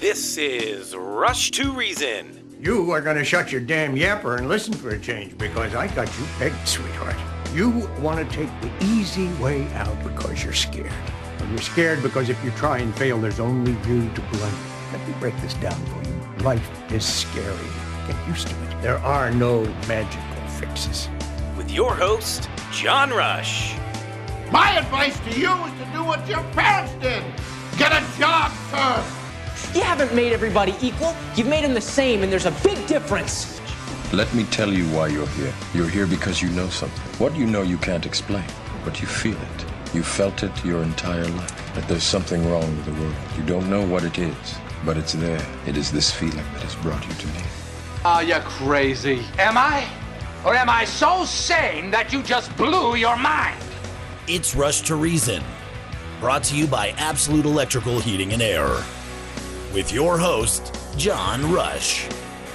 This is Rush to Reason. You are going to shut your damn yapper and listen for a change because I got you pegged, sweetheart. You want to take the easy way out because you're scared. And you're scared because if you try and fail, there's only you to blame. Let me break this down for you. Life is scary. Get used to it. There are no magical fixes. With your host, John Rush. My advice to you is to do what your parents did. Get a job, sir. You haven't made everybody equal. You've made them the same, and there's a big difference. Let me tell you why you're here. You're here because you know something. What you know you can't explain, but you feel it. You felt it your entire life, that there's something wrong with the world. You don't know what it is, but it's there. It is this feeling that has brought you to me. Are you crazy? Am I? Or am I so sane that you just blew your mind? It's Rush to Reason, brought to you by Absolute Electrical Heating and Air, with your host, John Rush.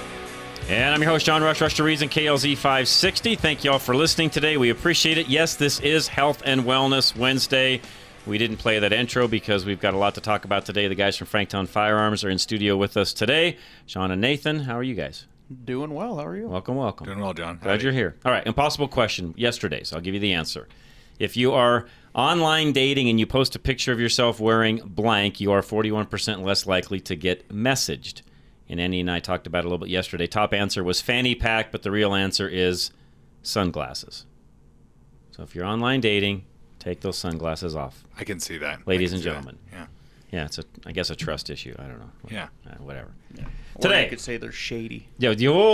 And I'm your host, John Rush, Rush to Reason, KLZ 560. Thank you all for listening today. We appreciate it. Yes, this is Health and Wellness Wednesday. We didn't play that intro because we've got a lot to talk about today. The guys from Franktown Firearms are in studio with us today. Sean and Nathan, how are you guys? Doing well. How are you? Welcome. Doing well, John. Glad you're here. All right, impossible question yesterday, so I'll give you the answer. If you are online dating and you post a picture of yourself wearing blank, you are 41% less likely to get messaged. And Andy and I talked about it a little bit yesterday. Top answer was fanny pack, but the real answer is sunglasses. So if you're online dating, take those sunglasses off. I can see that. Ladies and gentlemen. Yeah. Yeah, it's I guess a trust issue. I don't know. Yeah. Whatever. Yeah. Today. Or you could say they're shady. There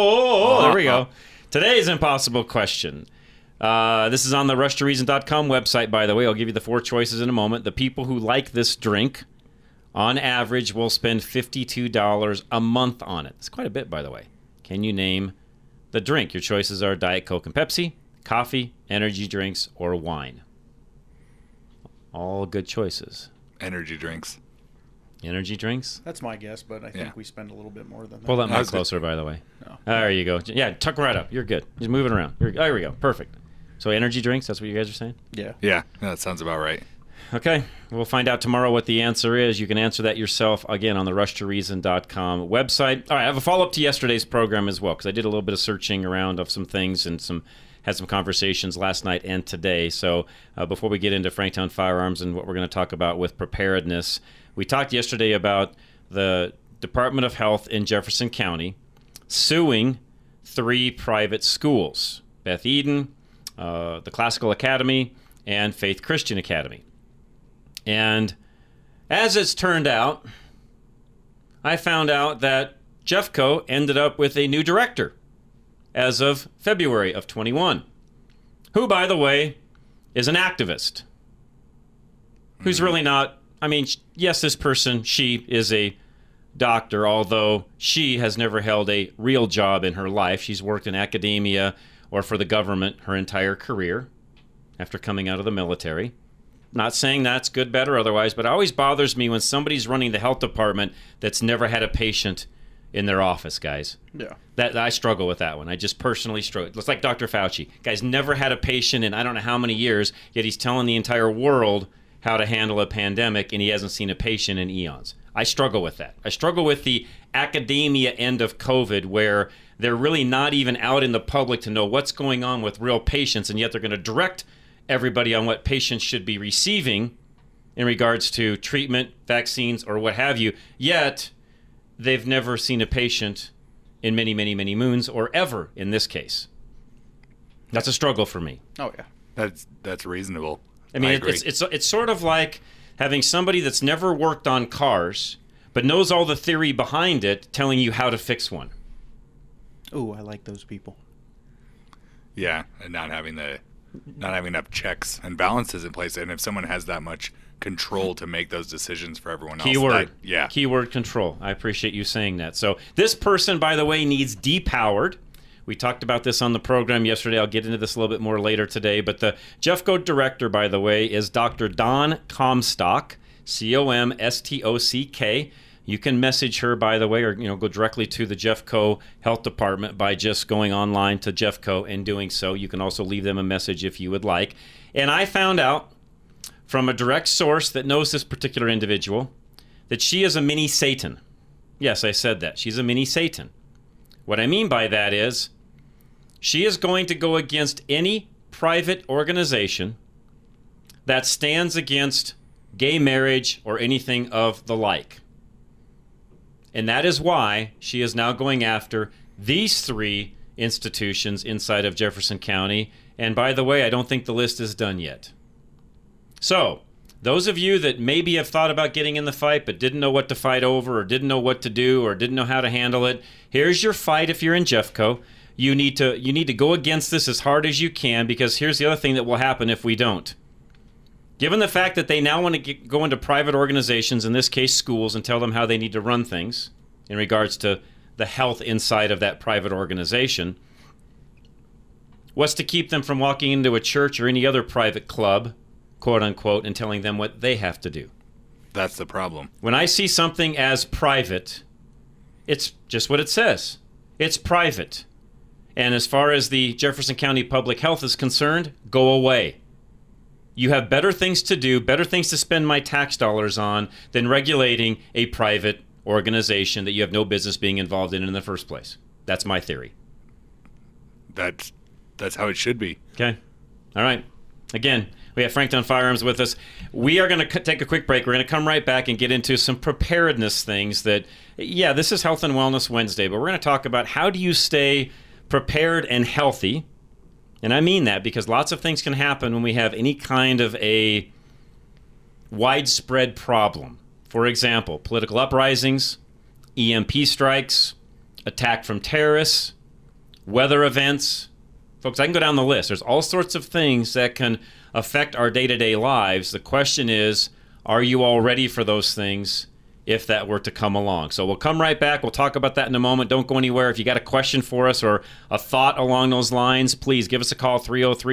we go. Today's impossible question. This is on the rushtoreason.com website, by the way. I'll give you the 4 choices in a moment. The people who like this drink, on average, will spend $52 a month on it. It's quite a bit, by the way. Can you name the drink? Your choices are Diet Coke and Pepsi, coffee, energy drinks, or wine. All good choices. Energy drinks. Energy drinks? That's my guess, but I think we spend a little bit more than that. Pull that mic closer, by the way. No. There you go. Yeah, tuck right up. You're good. Just moving around. There we go. Perfect. So energy drinks, that's what you guys are saying? Yeah. Yeah, that sounds about right. Okay. We'll find out tomorrow what the answer is. You can answer that yourself, again, on the rushtoreason.com website. All right, I have a follow-up to yesterday's program as well, because I did a little bit of searching around of some things and had some conversations last night and today. So before we get into Franktown Firearms and what we're going to talk about with preparedness, we talked yesterday about the Department of Health in Jefferson County suing 3 private schools, Beth Eden, the Classical Academy, and Faith Christian Academy. And as it's turned out, I found out that Jeffco ended up with a new director as of February of 21, who, by the way, is an activist, who's really not, I mean, yes, this person, she is a doctor, although she has never held a real job in her life. She's worked in academia or for the government her entire career after coming out of the military. Not saying that's good, bad, or otherwise, but it always bothers me when somebody's running the health department that's never had a patient in their office, guys. Yeah. That I struggle with that one. I just personally struggle. It's like Dr. Fauci. Guy's never had a patient in I don't know how many years, yet he's telling the entire world how to handle a pandemic, and he hasn't seen a patient in eons. I struggle with that. I struggle with the academia end of COVID, where they're really not even out in the public to know what's going on with real patients, and yet they're going to direct everybody on what patients should be receiving in regards to treatment, vaccines, or what have you. Yet they've never seen a patient in many, many, many moons, or ever in this case. That's a struggle for me. Oh, yeah. That's reasonable. I mean, it's sort of like having somebody that's never worked on cars but knows all the theory behind it telling you how to fix one. Ooh, I like those people. Yeah, and not having enough checks and balances in place. And if someone has that much control to make those decisions for everyone else. Keyword control. I appreciate you saying that. So this person, by the way, needs depowered. We talked about this on the program yesterday. I'll get into this a little bit more later today. But the Jeffco director, by the way, is Dr. Dawn Comstock, Comstock. You can message her, by the way, or go directly to the Jeffco Health Department by just going online to Jeffco and doing so. You can also leave them a message if you would like. And I found out from a direct source that knows this particular individual that she is a mini Satan. Yes, I said that. She's a mini Satan. What I mean by that is she is going to go against any private organization that stands against gay marriage or anything of the like. And that is why she is now going after these 3 institutions inside of Jefferson County. And by the way, I don't think the list is done yet. So, those of you that maybe have thought about getting in the fight but didn't know what to fight over or didn't know what to do or didn't know how to handle it, here's your fight if you're in Jeffco. You need to go against this as hard as you can, because here's the other thing that will happen if we don't. Given the fact that they now want to go into private organizations, in this case schools, and tell them how they need to run things in regards to the health inside of that private organization, what's to keep them from walking into a church or any other private club, quote unquote, and telling them what they have to do? That's the problem. When I see something as private, it's just what it says. It's private. And as far as the Jefferson County Public Health is concerned, go away. You have better things to do, better things to spend my tax dollars on than regulating a private organization that you have no business being involved in the first place. That's my theory. That's how it should be. Okay. All right. Again, we have Franktown Firearms with us. We are going to take a quick break. We're going to come right back and get into some preparedness things that, yeah, this is Health and Wellness Wednesday, but we're going to talk about how do you stay prepared and healthy. And I mean that because lots of things can happen when we have any kind of a widespread problem. For example, political uprisings, EMP strikes, attack from terrorists, weather events. Folks, I can go down the list. There's all sorts of things that can affect our day-to-day lives. The question is, are you all ready for those things if that were to come along? So we'll come right back. We'll talk about that in a moment. Don't go anywhere. If you got a question for us or a thought along those lines, please give us a call,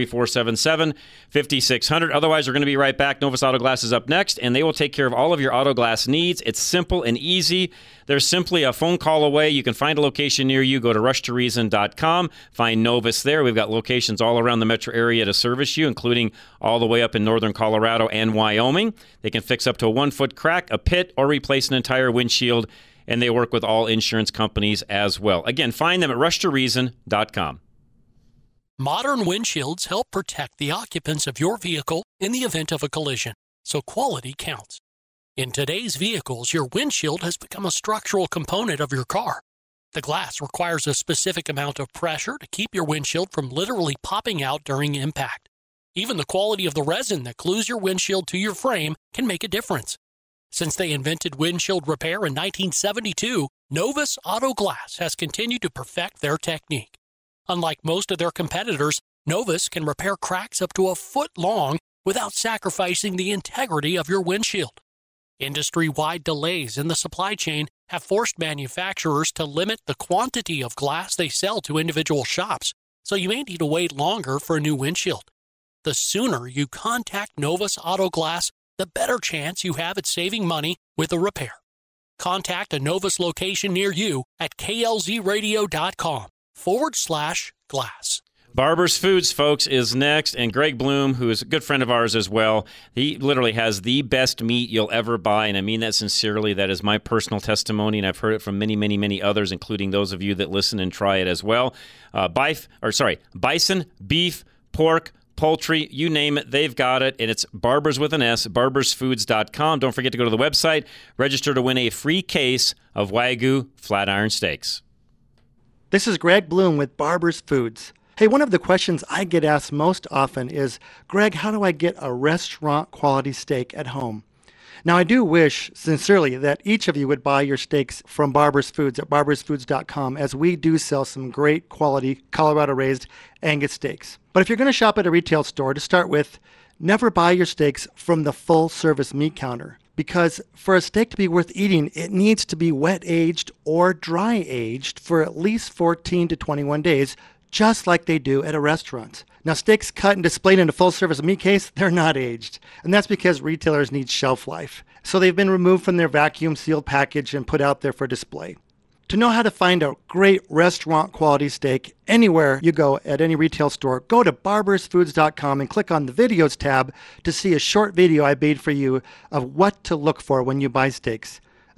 303-477-5600. Otherwise, we're going to be right back. Novus Auto Glass is up next, and they will take care of all of your auto glass needs. It's simple and easy. They're simply a phone call away. You can find a location near you. Go to rushtoreason.com. Find Novus there. We've got locations all around the metro area to service you, including all the way up in northern Colorado and Wyoming. They can fix up to a 1-foot crack, a pit, or replace an entire windshield, and they work with all insurance companies as well. Again, find them at rushtoreason.com. Modern windshields help protect the occupants of your vehicle in the event of a collision, so quality counts. In today's vehicles, your windshield has become a structural component of your car. The glass requires a specific amount of pressure to keep your windshield from literally popping out during impact. Even the quality of the resin that glues your windshield to your frame can make a difference. Since they invented windshield repair in 1972, Novus Auto Glass has continued to perfect their technique. Unlike most of their competitors, Novus can repair cracks up to a foot long without sacrificing the integrity of your windshield. Industry-wide delays in the supply chain have forced manufacturers to limit the quantity of glass they sell to individual shops, so you may need to wait longer for a new windshield. The sooner you contact Novus Auto Glass, the better chance you have at saving money with a repair. Contact a Novus location near you at klzradio.com/glass. Barber's Foods, folks, is next, and Greg Bloom, who is a good friend of ours as well, he literally has the best meat you'll ever buy, and I mean that sincerely. That is my personal testimony, and I've heard it from many, many, many others, including those of you that listen and try it as well. Bison, beef, pork, poultry, you name it, they've got it, and it's Barbers with an S, barbersfoods.com. Don't forget to go to the website, register to win a free case of Wagyu flat iron steaks. This is Greg Bloom with Barbers Foods. Hey, one of the questions I get asked most often is, Greg, how do I get a restaurant-quality steak at home? Now, I do wish, sincerely, that each of you would buy your steaks from Barbers Foods at barbersfoods.com, as we do sell some great quality Colorado-raised Angus steaks. But if you're going to shop at a retail store, to start with, never buy your steaks from the full-service meat counter. Because for a steak to be worth eating, it needs to be wet-aged or dry-aged for at least 14 to 21 days, just like they do at a restaurant. Now, steaks cut and displayed in a full-service meat case, they're not aged. And that's because retailers need shelf life. So they've been removed from their vacuum-sealed package and put out there for display. To know how to find a great restaurant-quality steak anywhere you go at any retail store, go to barbersfoods.com and click on the Videos tab to see a short video I made for you of what to look for when you buy steaks.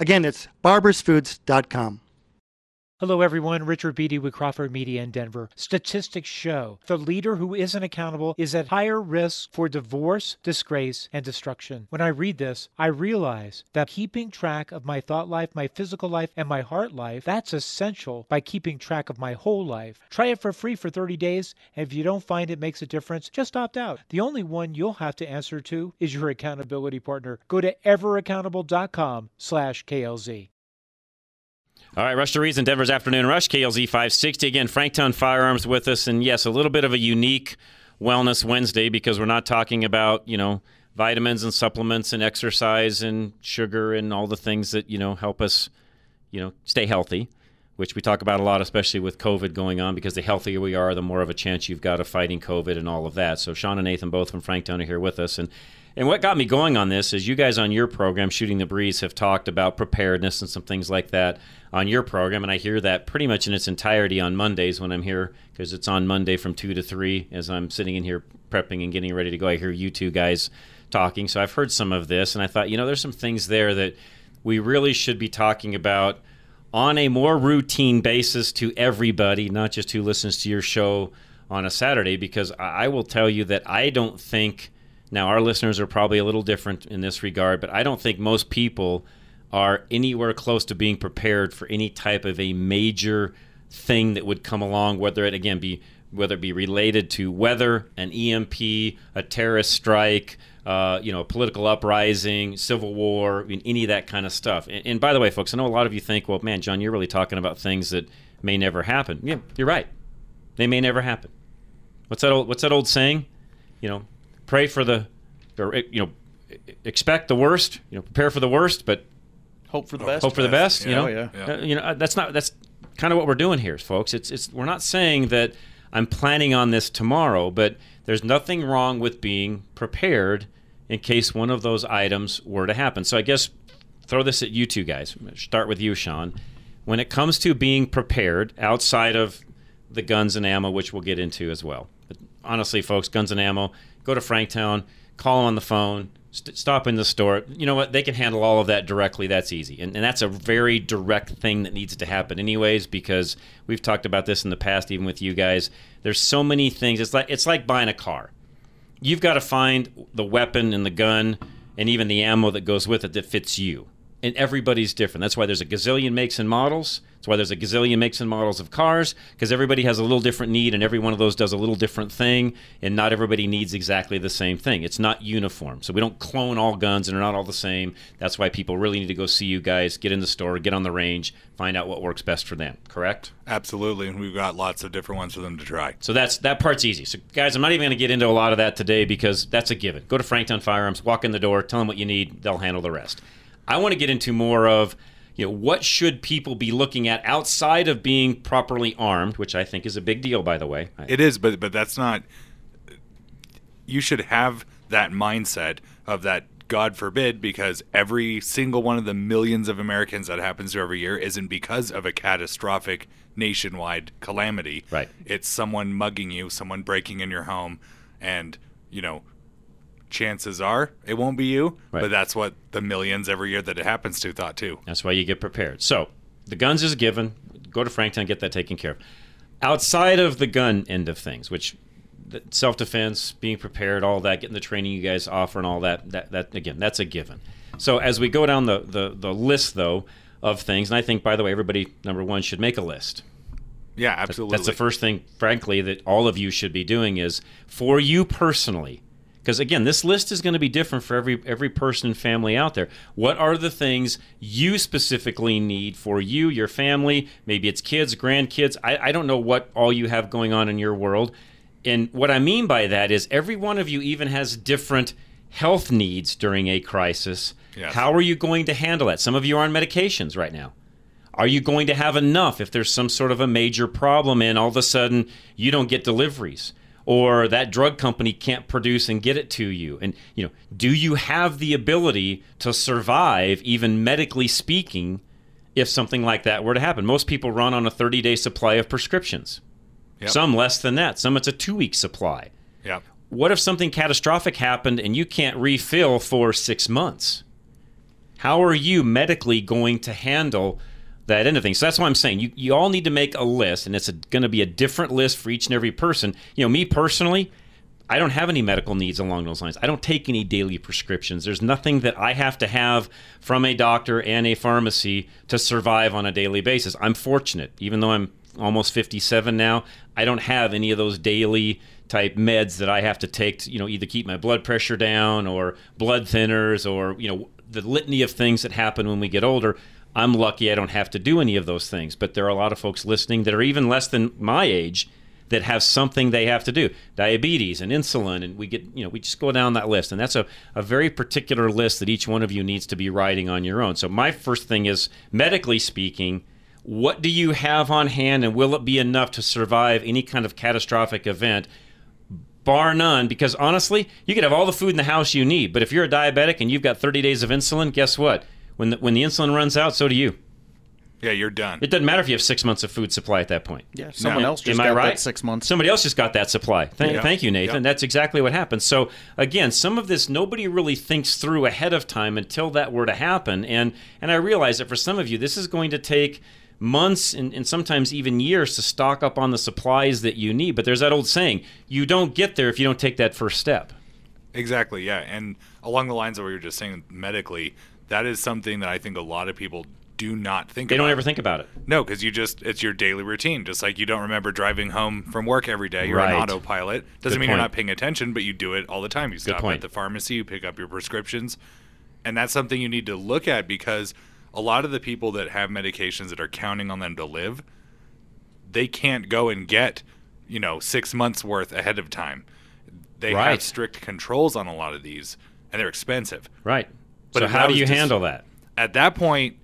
Again, it's barbersfoods.com. Hello, everyone. Richard Beatty with Crawford Media in Denver. Statistics show the leader who isn't accountable is at higher risk for divorce, disgrace, and destruction. When I read this, I realize that keeping track of my thought life, my physical life, and my heart life, that's essential by keeping track of my whole life. Try it for free for 30 days, and if you don't find it makes a difference, just opt out. The only one you'll have to answer to is your accountability partner. Go to everaccountable.com/KLZ. All right, Rush to Reason, Denver's Afternoon Rush, KLZ 560. Again, Franktown Firearms with us. And yes, a little bit of a unique Wellness Wednesday because we're not talking about, vitamins and supplements and exercise and sugar and all the things that, help us, stay healthy, which we talk about a lot, especially with COVID going on, because the healthier we are, the more of a chance you've got of fighting COVID and all of that. So Sean and Nathan, both from Franktown, are here with us. And what got me going on this is you guys on your program, Shooting the Breeze, have talked about preparedness and some things like that on your program, and I hear that pretty much in its entirety on Mondays when I'm here, because it's on Monday from 2 to 3 as I'm sitting in here prepping and getting ready to go. I hear you two guys talking, so I've heard some of this, and I thought, there's some things there that we really should be talking about on a more routine basis to everybody, not just who listens to your show on a Saturday, because I will tell you that I don't think... Now, our listeners are probably a little different in this regard, but I don't think most people are anywhere close to being prepared for any type of a major thing that would come along, whether it be related to weather, an EMP, a terrorist strike, a political uprising, civil war, any of that kind of stuff. And by the way, folks, I know a lot of you think, well, man, John, you're really talking about things that may never happen. Yeah, you're right. They may never happen. What's that old saying? Pray for expect the worst, prepare for the worst, but hope for the best. Hope for the best, Yeah. That's kind of what we're doing here, folks. We're not saying that I'm planning on this tomorrow, but there's nothing wrong with being prepared in case one of those items were to happen. So I guess throw this at you two guys. I'm going to start with you, Sean. When it comes to being prepared outside of the guns and ammo, which we'll get into as well. But honestly, folks, guns and ammo, go to Franktown, call them on the phone, stop in the store. You know what? They can handle all of that directly. That's easy. And that's a very direct thing that needs to happen anyways, because we've talked about this in the past, even with you guys. There's so many things. It's like buying a car. You've got to find the weapon and the gun and even the ammo that goes with it that fits you. And everybody's different. That's why there's a gazillion makes and models. That's why there's a gazillion makes and models of cars, because everybody has a little different need, and every one of those does a little different thing, and not everybody needs exactly the same thing. It's not uniform. So we don't clone all guns, and they're not all the same. That's why people really need to go see you guys, get in the store, get on the range, find out what works best for them. Correct? Absolutely, and we've got lots of different ones for them to try. So that part's easy. So guys, I'm not even going to get into a lot of that today because that's a given. Go to Franktown Firearms, walk in the door, tell them what you need, they'll handle the rest. I want to get into more of, what should people be looking at outside of being properly armed, which I think is a big deal, by the way. It is, but that's not. You should have that mindset of that, God forbid, because every single one of the millions of Americans that happens to every year isn't because of a catastrophic nationwide calamity. Right. It's someone mugging you, someone breaking in your home, and, chances are it won't be you, right. But that's what the millions every year that it happens to thought too. That's why you get prepared. So the guns is a given. Go to Franktown, get that taken care of. Outside of the gun end of things, which self-defense, being prepared, all that, getting the training you guys offer and all that again, that's a given. So as we go down the list, though, of things, and I think, by the way, everybody, number one, should make a list. Yeah, absolutely. That's the first thing, frankly, that all of you should be doing is for you personally. Because, again, this list is going to be different for every person and family out there. What are the things you specifically need for you, your family? Maybe it's kids, grandkids. I don't know what all you have going on in your world. And what I mean by that is every one of you even has different health needs during a crisis. Yes. How are you going to handle that? Some of you are on medications right now. Are you going to have enough if there's some sort of a major problem and all of a sudden you don't get deliveries? Or that drug company can't produce and get it to you. And, do you have the ability to survive, even medically speaking, if something like that were to happen? Most people run on a 30-day supply of prescriptions. Yep. Some less than that. Some it's a 2-week supply. Yep. What if something catastrophic happened and you can't refill for 6 months? How are you medically going to handle that end of things? So that's why I'm saying you all need to make a list, and it's going to be a different list for each and every person. Me personally, I don't have any medical needs along those lines. I don't take any daily prescriptions. There's nothing that I have to have from a doctor and a pharmacy to survive on a daily basis. I'm fortunate. Even though I'm almost 57 now, I don't have any of those daily type meds that I have to take to, either keep my blood pressure down or blood thinners or, the litany of things that happen when we get older. I'm lucky I don't have to do any of those things. But there are a lot of folks listening that are even less than my age that have something they have to do, diabetes and insulin, and we just go down that list. And that's a very particular list that each one of you needs to be writing on your own. So my first thing is, medically speaking, what do you have on hand, and will it be enough to survive any kind of catastrophic event? Bar none, because honestly, you could have all the food in the house you need, but if you're a diabetic and you've got 30 days of insulin, guess what? When the insulin runs out, so do you. Yeah, you're done. It doesn't matter if you have 6 months of food supply at that point. Yeah, someone else just got that 6 months. Somebody else just got that supply. Thank you, Nathan. Yeah. That's exactly what happens. So, again, some of this nobody really thinks through ahead of time until that were to happen. And I realize that for some of you, this is going to take months and sometimes even years to stock up on the supplies that you need. But there's that old saying, you don't get there if you don't take that first step. Exactly, yeah. And along the lines of what you were just saying medically, that is something that I think a lot of people do not think about. They don't ever think about it. No, because it's your daily routine. Just like you don't remember driving home from work every day. You're Right. on autopilot. Doesn't Good mean point. you're not paying attention, but you do it all the time. You stop point. at the pharmacy, you pick up your prescriptions. And that's something you need to look at, because a lot of the people that have medications that are counting on them to live, they can't go and get, 6 months worth ahead of time. They Right. have strict controls on a lot of these, and they're expensive. Right. But So if how that do was you just- handle that? At that point,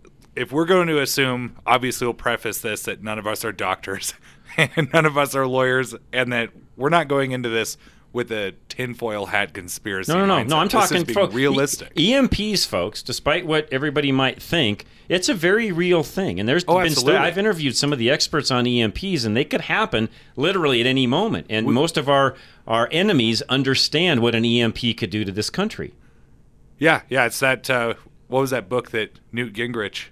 if we're going to assume, obviously we'll preface this, that none of us are doctors and none of us are lawyers, and that we're not going into this with a tinfoil hat conspiracy mindset. No. I'm This is talking being realistic. EMPs, folks. Despite what everybody might think, it's a very real thing. And there's been absolutely. I've interviewed some of the experts on EMPs, and they could happen literally at any moment. And most of our enemies understand what an EMP could do to this country. Yeah. It's that. What was that book that Newt Gingrich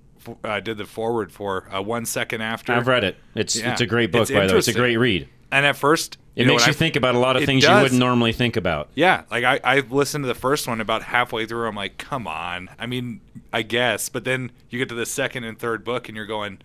did the foreword for? 1 Second After. I've read it. It's a great book, by the way. It's a great read. And at first, It makes you think about a lot of things you wouldn't normally think about. Yeah, like I listened to the first one about halfway through. I'm like, come on. I mean, I guess. But then you get to the second and third book and you're going,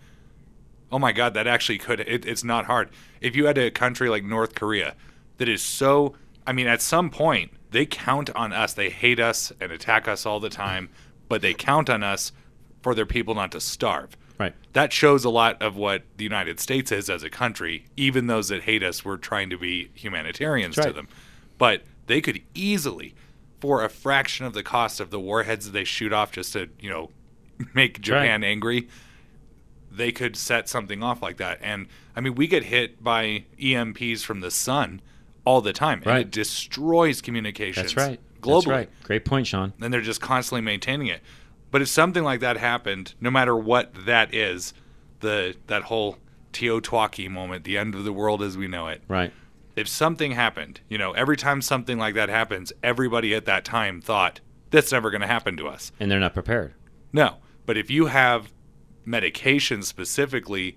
oh my God, that actually could. It's not hard. If you had a country like North Korea that is so, I mean, at some point, they count on us. They hate us and attack us all the time, but they count on us for their people not to starve. Right. That shows a lot of what the United States is as a country. Even those that hate us, we're trying to be humanitarians to them. But they could easily, for a fraction of the cost of the warheads that they shoot off just to, make Japan angry, they could set something off like that. And, I mean, we get hit by EMPs from the sun all the time. And it destroys communications. That's right. Globally. That's right. Great point, Sean. And they're just constantly maintaining it. But if something like that happened, no matter what that is, that whole Teotihuacan moment, the end of the world as we know it. Right. If something happened, every time something like that happens, everybody at that time thought, that's never going to happen to us. And they're not prepared. No. But if you have medication specifically,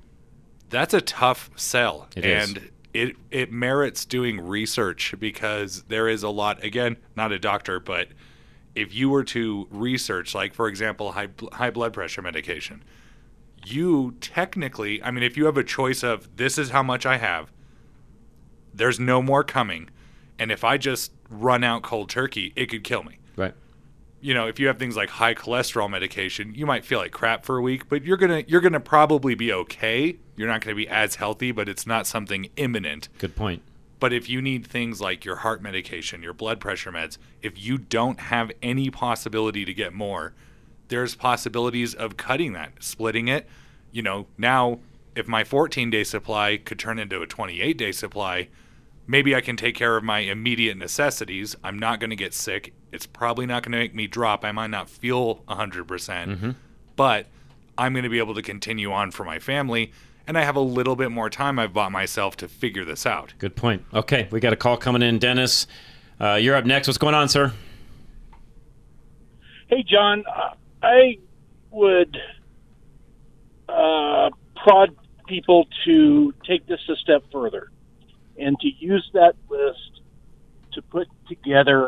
that's a tough sell. It is. And it merits doing research, because there is a lot, again, not a doctor, but if you were to research, like, for example, high blood pressure medication, you technically, I mean, if you have a choice of, this is how much I have, there's no more coming, and if I just run out cold turkey, it could kill me. Right. If you have things like high cholesterol medication, you might feel like crap for a week, but you're gonna probably be okay. You're not gonna be as healthy, but it's not something imminent. Good point. But if you need things like your heart medication, your blood pressure meds, if you don't have any possibility to get more, there's possibilities of cutting that, splitting it. Now, if my 14-day supply could turn into a 28-day supply, maybe I can take care of my immediate necessities. I'm not going to get sick. It's probably not going to make me drop. I might not feel 100%, but I'm going to be able to continue on for my family. And I have a little bit more time I've bought myself to figure this out. Good point. Okay, we got a call coming in. Dennis, you're up next. What's going on, sir? Hey, John, I would prod people to take this a step further and to use that list to put together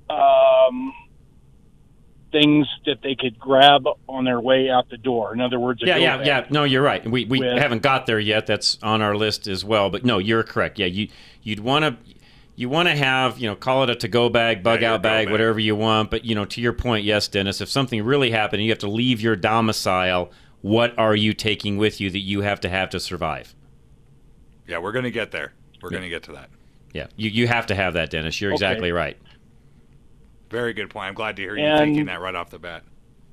things that they could grab on their way out the door. In other words, yeah. No, you're right. We haven't got there yet. That's on our list as well. But no, you're correct. Yeah, you'd want to have, call it a to-go bag, bug-out bag, whatever you want. But, to your point, yes, Dennis, if something really happened and you have to leave your domicile, what are you taking with you that you have to survive? Yeah, we're going to get there. We're going to get to that. Yeah, you have to have that, Dennis. You're exactly right. Very good point. I'm glad to hear you thinking that right off the bat.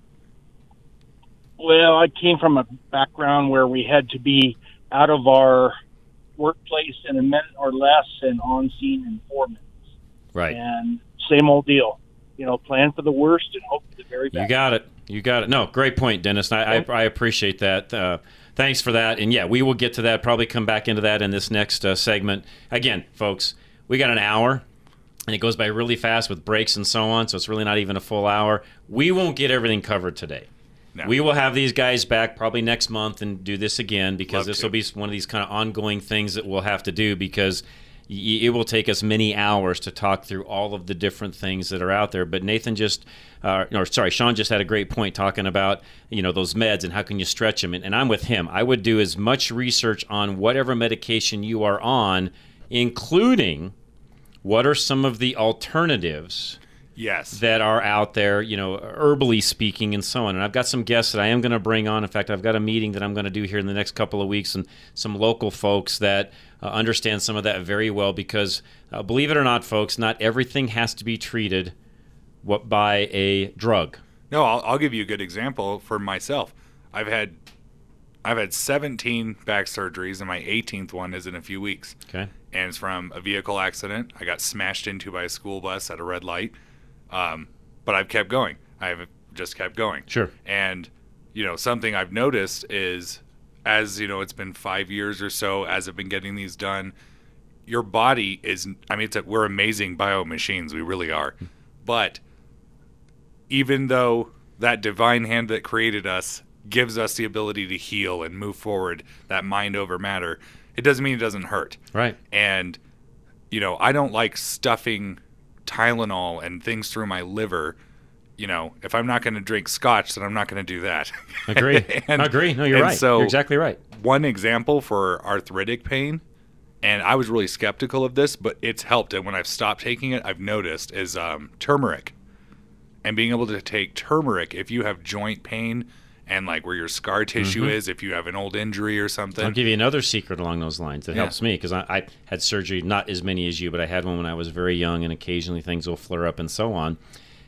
Well, I came from a background where we had to be out of our workplace in a minute or less and on scene in 4 minutes. Right. And same old deal. Plan for the worst and hope for the very best. You got it. No, great point, Dennis. I appreciate that. Thanks for that. And, yeah, we will get to that, probably come back into that in this next segment. Again, folks, we got an hour. And it goes by really fast with breaks and so on, so it's really not even a full hour. We won't get everything covered today. No. We will have these guys back probably next month and do this again because this will be one of these kind of ongoing things that we'll have to do because it will take us many hours to talk through all of the different things that are out there. But Sean just had a great point talking about, those meds and how can you stretch them. And I'm with him. I would do as much research on whatever medication you are on, including what are some of the alternatives that are out there, herbally speaking and so on. And I've got some guests that I am going to bring on. In fact, I've got a meeting that I'm going to do here in the next couple of weeks and some local folks that understand some of that very well because, believe it or not, folks, not everything has to be treated by a drug. No, I'll give you a good example for myself. I've had 17 back surgeries, and my 18th one is in a few weeks. Okay. And it's from a vehicle accident. I got smashed into by a school bus at a red light. But I've kept going. I've just kept going. Sure. And, something I've noticed is, as, it's been 5 years or so as I've been getting these done, your body is, we're amazing bio machines. We really are. But even though that divine hand that created us gives us the ability to heal and move forward, that mind over matter, it doesn't mean it doesn't hurt. Right. And, I don't like stuffing Tylenol and things through my liver. If I'm not going to drink scotch, then I'm not going to do that. Agree. Agree. No, you're right. So you're exactly right. One example for arthritic pain, and I was really skeptical of this, but it's helped. And when I've stopped taking it, I've noticed is turmeric. And being able to take turmeric if you have joint pain and like where your scar tissue is, if you have an old injury or something. I'll give you another secret along those lines that helps me because I had surgery, not as many as you, but I had one when I was very young, and occasionally things will flare up and so on.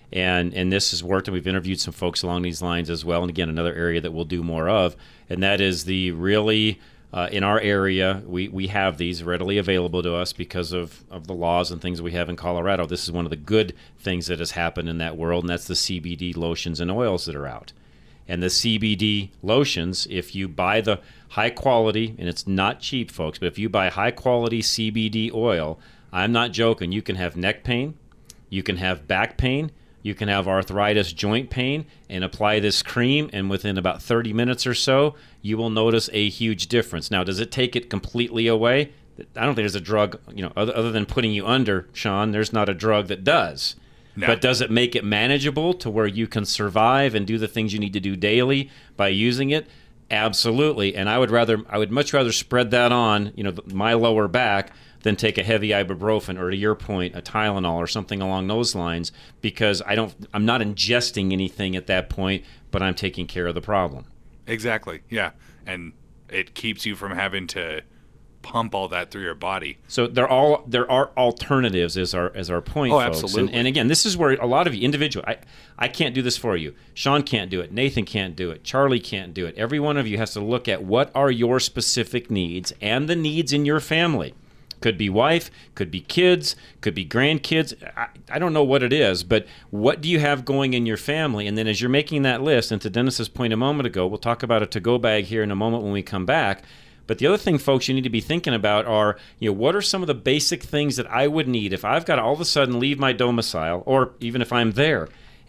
And this has worked, and we've interviewed some folks along these lines as well. And again, another area that we'll do more of, and that is the really, in our area, we have these readily available to us because of the laws and things we have in Colorado. This is one of the good things that has happened in that world, and that's the CBD lotions and oils that are out. And the CBD lotions, if you buy the high quality, and it's not cheap, folks, but if you buy high quality CBD oil, I'm not joking, you can have neck pain, you can have back pain, you can have arthritis, joint pain, and apply this cream, and within about 30 minutes or so, you will notice a huge difference. Now, does it take it completely away? I don't think there's a drug, other than putting you under, Sean, there's not a drug that does. No. But does it make it manageable to where you can survive and do the things you need to do daily by using it? Absolutely. And I would much rather spread that on, my lower back than take a heavy ibuprofen or, to your point, a Tylenol or something along those lines, because I'm not ingesting anything at that point, but I'm taking care of the problem. Exactly. Yeah. And it keeps you from having to pump all that through your body. So there are alternatives as our point, folks. Absolutely. And again, this is where a lot of you individual. I can't do this for you. Sean can't do it. Nathan can't do it. Charlie can't do it. Every one of you has to look at what are your specific needs and the needs in your family. Could be wife, could be kids, could be grandkids. I don't know what it is, but what do you have going in your family? And then as you're making that list, and to Dennis's point a moment ago, we'll talk about a to-go bag here in a moment when we come back. But the other thing, folks, you need to be thinking about are, what are some of the basic things that I would need if I've got to all of a sudden leave my domicile, or even if I'm there,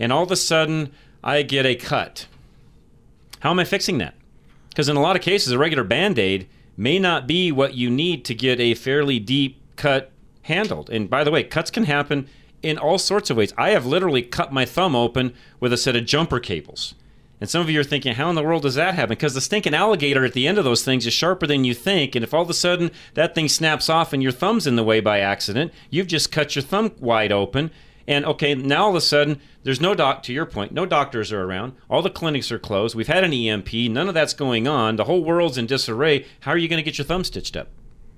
and all of a sudden I get a cut. How am I fixing that? Because in a lot of cases, a regular Band-Aid may not be what you need to get a fairly deep cut handled. And by the way, cuts can happen in all sorts of ways. I have literally cut my thumb open with a set of jumper cables. And some of you are thinking, how in the world does that happen? Because the stinking alligator at the end of those things is sharper than you think. And if all of a sudden that thing snaps off and your thumb's in the way by accident, you've just cut your thumb wide open. And okay, now all of a sudden, there's to your point, no doctors are around. All the clinics are closed. We've had an EMP. None of that's going on. The whole world's in disarray. How are you going to get your thumb stitched up?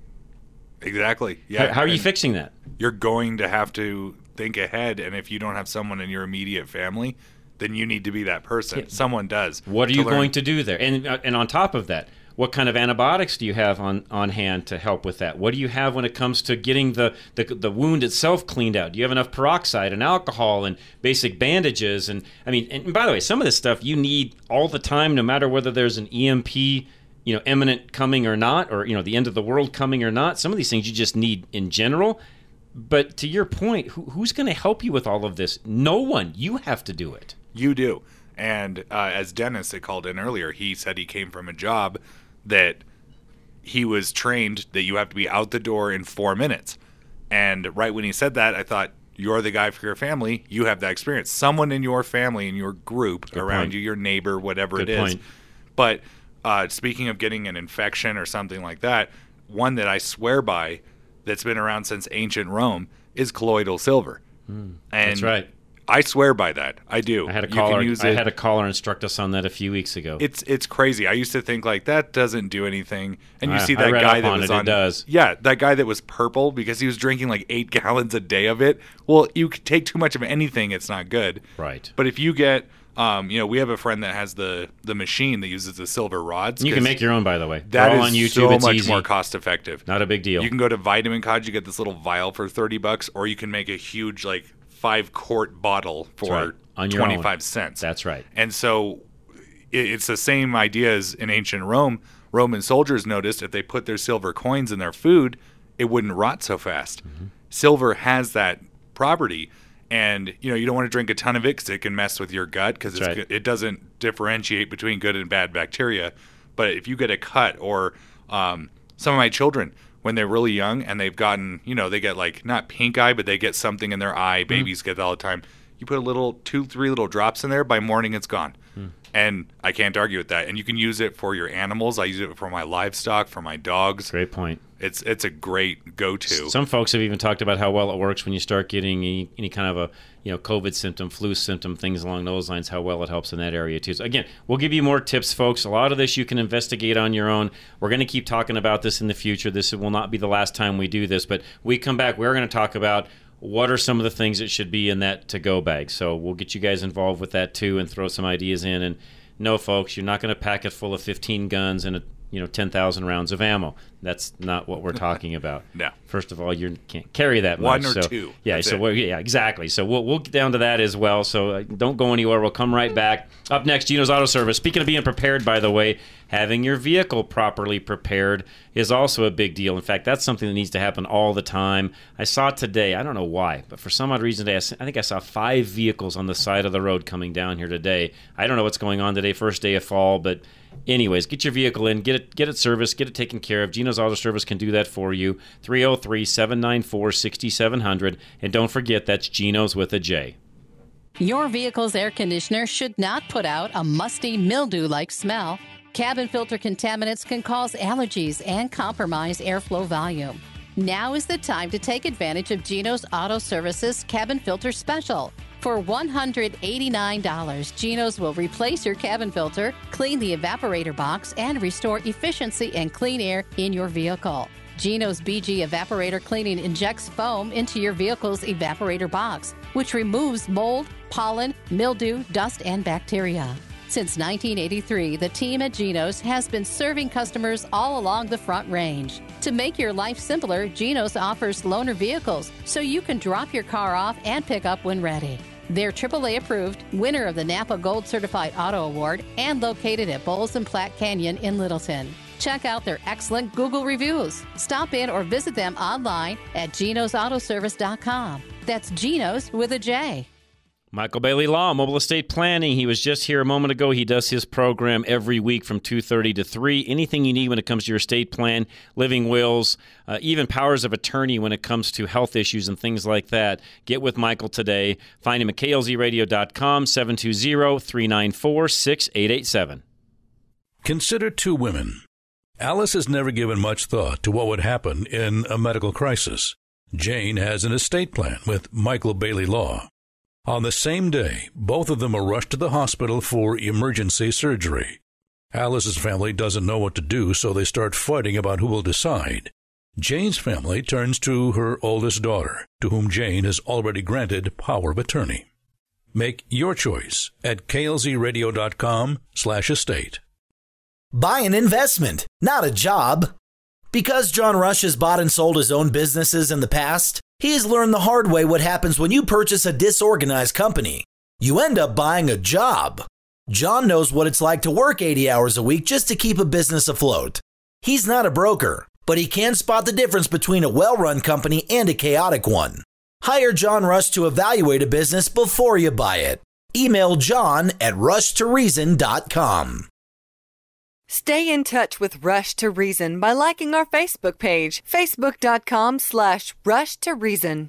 Exactly. Yeah. How are you fixing that? You're going to have to think ahead. And if you don't have someone in your immediate family, then you need to be that person. Yeah. Someone does. What are you going to do there? And on top of that, what kind of antibiotics do you have on hand to help with that? What do you have when it comes to getting the wound itself cleaned out? Do you have enough peroxide and alcohol and basic bandages? And I mean, and by the way, some of this stuff you need all the time, no matter whether there's an EMP, imminent coming or not, or the end of the world coming or not. Some of these things you just need in general. But to your point, who's going to help you with all of this? No one. You have to do it. You do. And as Dennis had called in earlier, he said he came from a job that he was trained that you have to be out the door in 4 minutes. And right when he said that, I thought, you're the guy for your family. You have that experience. Someone in your family, in your group, Good around point. you, your neighbor, whatever Good it is. point. But speaking of getting an infection or something like that, one that I swear by that's been around since ancient Rome is colloidal silver. And That's right. I swear by that. I do. I had a You can caller. use I it. had a caller instruct us on that a few weeks ago. It's crazy. I used to think like that doesn't do anything, and you see I that read guy up that on was it. on. It does. Yeah, that guy that was purple because he was drinking like 8 gallons a day of it. Well, you could take too much of anything; it's not good. Right. But if you get, we have a friend that has the machine that uses the silver rods. You can make your own, by the way. That They're all is on YouTube. so It's much easy. more cost effective. Not a big deal. You can go to Vitamin Cottage, you get this little vial for $30, or you can make a huge 5-quart bottle for right. On your 25 own. cents. That's right. And so it's the same idea as in ancient Rome. Roman soldiers noticed if they put their silver coins in their food, it wouldn't rot so fast. Mm-hmm. Silver has that property. And, you don't want to drink a ton of it because it can mess with your gut because right. it doesn't differentiate between good and bad bacteria. But if you get a cut or some of my children, when they're really young and they've gotten, they get not pink eye, but they get something in their eye. Babies get that all the time. You put 2-3 little drops in there. By morning, it's gone. And I can't argue with that. And you can use it for your animals. I use it for my livestock, for my dogs. Great point. It's a great go-to. Some folks have even talked about how well it works when you start getting any kind of a COVID symptom, flu symptom, things along those lines, how well it helps in that area too. So again, we'll give you more tips, folks. A lot of this you can investigate on your own. We're going to keep talking about this in the future. This will not be the last time we do this, but we come back, we're going to talk about what are some of the things that should be in that to-go bag. So we'll get you guys involved with that too and throw some ideas in. And no, folks, you're not going to pack it full of 15 guns and 10,000 rounds of ammo. That's not what we're talking about. No. First of all, you can't carry that much. One or so, two. Yeah. That's so yeah, exactly. So we'll get down to that as well. So don't go anywhere. We'll come right back. Up next, Gino's Auto Service. Speaking of being prepared, by the way, having your vehicle properly prepared is also a big deal. In fact, that's something that needs to happen all the time. I saw today, I don't know why, but for some odd reason today, I think I saw 5 vehicles on the side of the road coming down here today. I don't know what's going on today, first day of fall, but anyways, get your vehicle in, get it serviced, get it taken care of. Gino's Auto Service can do that for you. 303-794-6700. And don't forget, that's Gino's with a J. Your vehicle's air conditioner should not put out a musty, mildew-like smell. Cabin filter contaminants can cause allergies and compromise airflow volume. Now is the time to take advantage of Gino's Auto Service's Cabin Filter Special. For $189, Gino's will replace your cabin filter, clean the evaporator box, and restore efficiency and clean air in your vehicle. Gino's BG Evaporator Cleaning injects foam into your vehicle's evaporator box, which removes mold, pollen, mildew, dust, and bacteria. Since 1983, the team at Gino's has been serving customers all along the Front Range. To make your life simpler, Gino's offers loaner vehicles, so you can drop your car off and pick up when ready. They're AAA approved, winner of the Napa Gold Certified Auto Award, and located at Bowles and Platte Canyon in Littleton. Check out their excellent Google reviews. Stop in or visit them online at Gino'sAutoservice.com. That's Gino's with a J. Michael Bailey Law, Mobile Estate Planning. He was just here a moment ago. He does his program every week from 2:30 to 3. Anything you need when it comes to your estate plan, living wills, even powers of attorney when it comes to health issues and things like that. Get with Michael today. Find him at klzradio.com, 720-394-6887. Consider two women. Alice has never given much thought to what would happen in a medical crisis. Jane has an estate plan with Michael Bailey Law. On the same day, both of them are rushed to the hospital for emergency surgery. Alice's family doesn't know what to do, so they start fighting about who will decide. Jane's family turns to her oldest daughter, to whom Jane has already granted power of attorney. Make your choice at klzradio.com/estate. Buy an investment, not a job. Because John Rush has bought and sold his own businesses in the past, he has learned the hard way what happens when you purchase a disorganized company. You end up buying a job. John knows what it's like to work 80 hours a week just to keep a business afloat. He's not a broker, but he can spot the difference between a well-run company and a chaotic one. Hire John Rush to evaluate a business before you buy it. Email John at rushtoreason.com. Stay in touch with Rush to Reason by liking our Facebook page, facebook.com/Rush to Reason.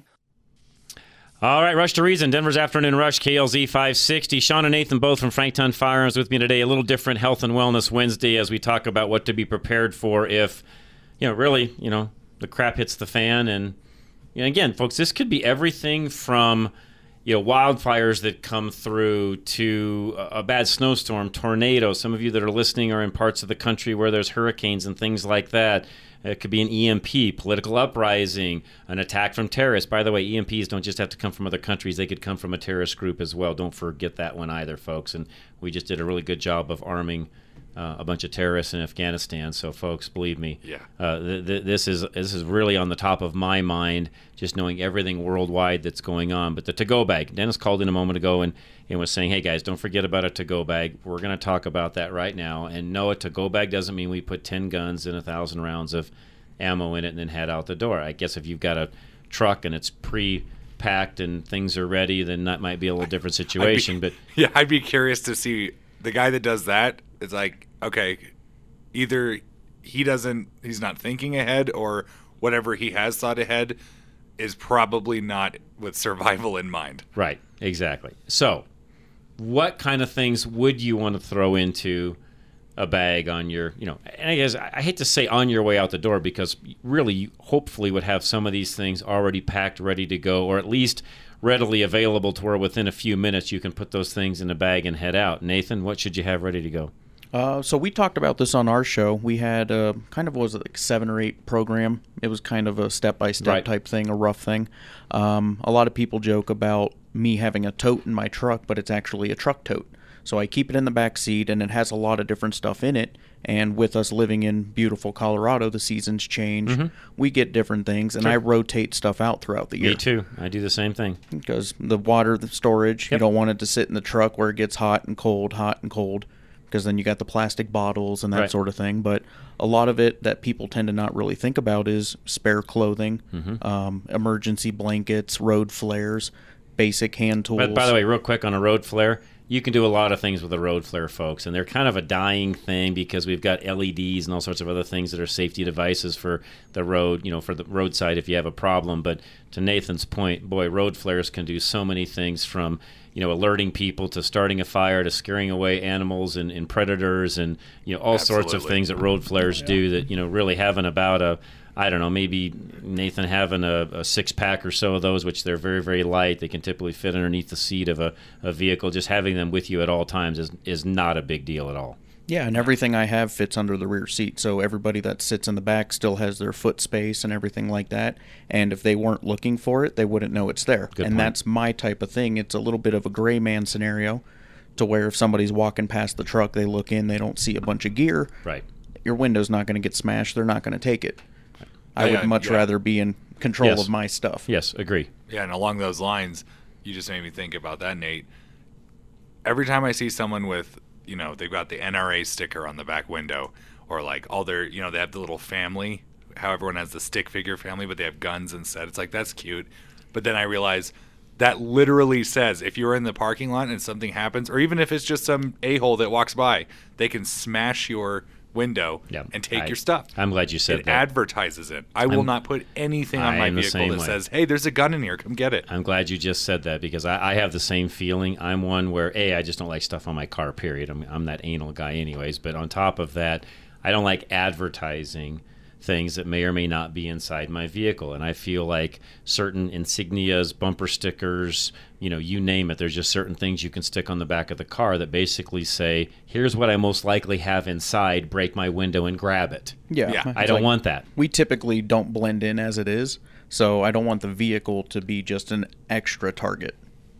All right, Rush to Reason, Denver's Afternoon Rush, KLZ 560. Sean and Nathan, both from Franktown Firearms, with me today. A little different Health and Wellness Wednesday as we talk about what to be prepared for if, really, the crap hits the fan. And again, folks, this could be everything from wildfires that come through to a bad snowstorm, tornado. Some of you that are listening are in parts of the country where there's hurricanes and things like that. It could be an EMP, political uprising, an attack from terrorists. By the way, EMPs don't just have to come from other countries. They could come from a terrorist group as well. Don't forget that one either, folks. And we just did a really good job of arming a bunch of terrorists in Afghanistan. So, folks, believe me, this is really on the top of my mind, just knowing everything worldwide that's going on. But the to-go bag, Dennis called in a moment ago and was saying, hey, guys, don't forget about a to-go bag. We're going to talk about that right now. And no, a to-go bag doesn't mean we put 10 guns and 1,000 rounds of ammo in it and then head out the door. I guess if you've got a truck and it's pre-packed and things are ready, then that might be a little different situation. I'd be curious to see the guy that does that. It's like, okay, either he's not thinking ahead, or whatever he has thought ahead is probably not with survival in mind. Right, exactly. So what kind of things would you want to throw into a bag on your, and I guess I hate to say on your way out the door, because really you hopefully would have some of these things already packed, ready to go, or at least readily available to where within a few minutes you can put those things in a bag and head out. Nathan, what should you have ready to go? So we talked about this on our show. We had was it like 7 or 8 program. It was kind of a step-by-step type thing, a rough thing. A lot of people joke about me having a tote in my truck, but it's actually a truck tote. So I keep it in the back seat, and it has a lot of different stuff in it. And with us living in beautiful Colorado, the seasons change. Mm-hmm. We get different things, and I rotate stuff out throughout the year. Me too. I do the same thing. Because the water, the storage, you don't want it to sit in the truck where it gets hot and cold, because then you got the plastic bottles and that sort of thing. But a lot of it that people tend to not really think about is spare clothing, emergency blankets, road flares, basic hand tools. But by the way, real quick on a road flare, you can do a lot of things with a road flare, folks, and they're kind of a dying thing because we've got LEDs and all sorts of other things that are safety devices for the road, for the roadside if you have a problem. But to Nathan's point, boy, road flares can do so many things, from alerting people to starting a fire to scaring away animals and predators and all sorts of things that road flares do that really having about maybe Nathan having a 6-pack or so of those, which they're very, very light. They can typically fit underneath the seat of a vehicle. Just having them with you at all times is not a big deal at all. Yeah, and everything I have fits under the rear seat, so everybody that sits in the back still has their foot space and everything like that. And if they weren't looking for it, they wouldn't know it's there. Good point. That's my type of thing. It's a little bit of a gray man scenario, to where if somebody's walking past the truck, they look in, they don't see a bunch of gear. Right. Your window's not going to get smashed. They're not going to take it. I would much rather be in control of my stuff. Yes, agree. Yeah, and along those lines, you just made me think about that, Nate. Every time I see someone with, they've got the NRA sticker on the back window, or like all their, they have the little family, how everyone has the stick figure family, but they have guns instead. It's like, that's cute. But then I realize that literally says if you're in the parking lot and something happens, or even if it's just some a-hole that walks by, they can smash your window and take your stuff. I'm glad you said it that. Advertises it. I will not put anything on my vehicle that says, hey, there's a gun in here, come get it. I'm glad you just said that, because I have the same feeling. I'm one where, I just don't like stuff on my car, period. I'm that anal guy anyways. But on top of that, I don't like advertising things that may or may not be inside my vehicle. And I feel like certain insignias, bumper stickers, you name it, there's just certain things you can stick on the back of the car that basically say, here's what I most likely have inside, break my window and grab it. Yeah. I don't want that. We typically don't blend in as it is, so I don't want the vehicle to be just an extra target.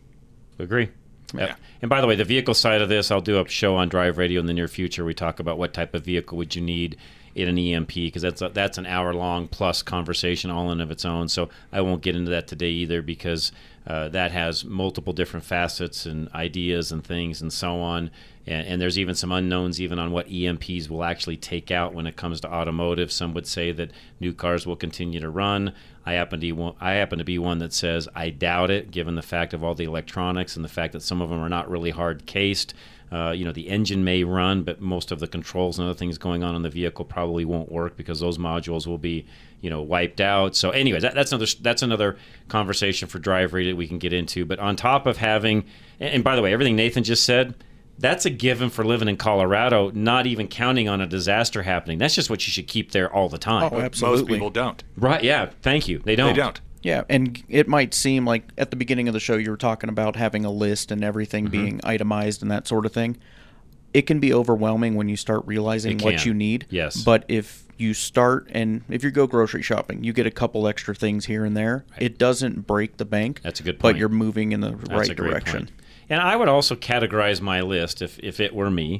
Agree. Yep. Yeah. And by the way, the vehicle side of this, I'll do a show on Drive Radio in the near future. We talk about what type of vehicle would you need in an EMP, because that's an hour-long plus conversation all in of its own. So I won't get into that today either, because that has multiple different facets and ideas and things and so on. And there's even some unknowns even on what EMPs will actually take out when it comes to automotive. Some would say that new cars will continue to run. I happen to be one that says I doubt it, given the fact of all the electronics and the fact that some of them are not really hard cased. The engine may run, but most of the controls and other things going on in the vehicle probably won't work, because those modules will be, wiped out. So anyways, that's another conversation for Drive Radio that we can get into. But on top of having, and by the way, everything Nathan just said, that's a given for living in Colorado, not even counting on a disaster happening. That's just what you should keep there all the time. Oh, absolutely. Most people don't. Right, yeah, thank you. They don't. They don't. Yeah, and it might seem like at the beginning of the show you were talking about having a list and everything being itemized and that sort of thing. It can be overwhelming when you start realizing what you need. Yes. But if you start, and if you go grocery shopping, you get a couple extra things here and there. Right. It doesn't break the bank. That's a good point. But you're moving in the right direction. Point. And I would also categorize my list, if it were me,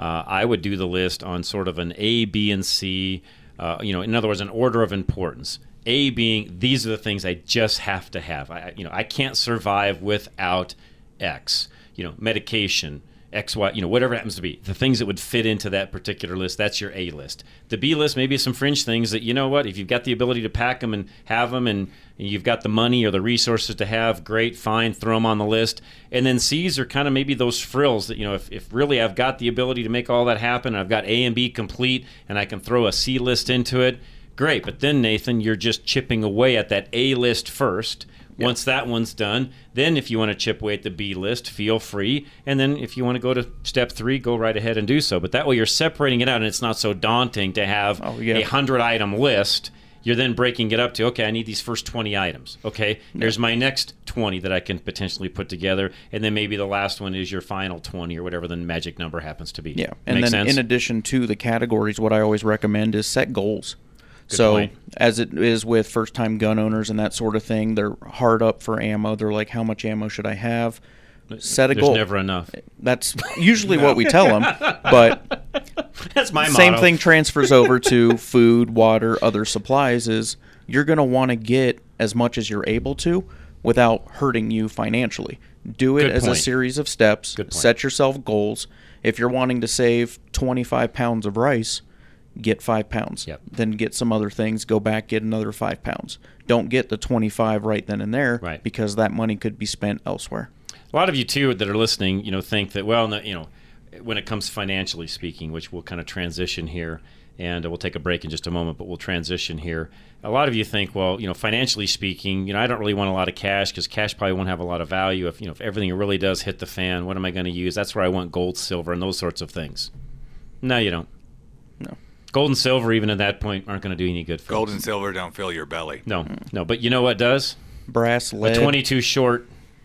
I would do the list on sort of an A, B, and C, in other words, an order of importance. A being, these are the things I just have to have. I can't survive without X. Medication, X, Y, whatever it happens to be. The things that would fit into that particular list, that's your A list. The B list, maybe some fringe things that, if you've got the ability to pack them and have them, and you've got the money or the resources to have, great, fine, throw them on the list. And then C's are kind of maybe those frills that, if really I've got the ability to make all that happen, and I've got A and B complete, and I can throw a C list into it, great. But then, Nathan, you're just chipping away at that A list first. Once that one's done, then if you want to chip away at the B list, feel free. And then if you want to go to step 3, go right ahead and do so. But that way you're separating it out, and it's not so daunting to have a 100-item list. You're then breaking it up to, okay, I need these first 20 items. Okay, here's my next 20 that I can potentially put together. And then maybe the last one is your final 20 or whatever the magic number happens to be. Yeah, and then in addition to the categories, what I always recommend is set goals. So as it is with first-time gun owners and that sort of thing, they're hard up for ammo. They're like, how much ammo should I have? Set a goal. There's never enough. That's usually what we tell them. But that's my same motto. Thing transfers over to food, water, other supplies is you're going to want to get as much as you're able to without hurting you financially. Do it as a series of steps. Set yourself goals. If you're wanting to save 25 pounds of rice, get 5 pounds. Then get some other things, go back, get another 5 pounds. Don't get the 25 right then and there, because that money could be spent elsewhere. A lot of you, too, that are listening, think that, well, when it comes financially speaking, which we'll kind of transition here, and we'll take a break in just a moment, but we'll transition here. A lot of you think, well, financially speaking, I don't really want a lot of cash, because cash probably won't have a lot of value. If everything really does hit the fan, what am I going to use? That's where I want gold, silver, and those sorts of things. No, you don't. No. Gold and silver, even at that point, aren't going to do any good. Gold and silver don't fill your belly. No. But you know what does? Brass, lead. A 22 short.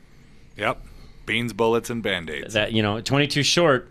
Yep. Beans, bullets, and Band-Aids. That 22 short.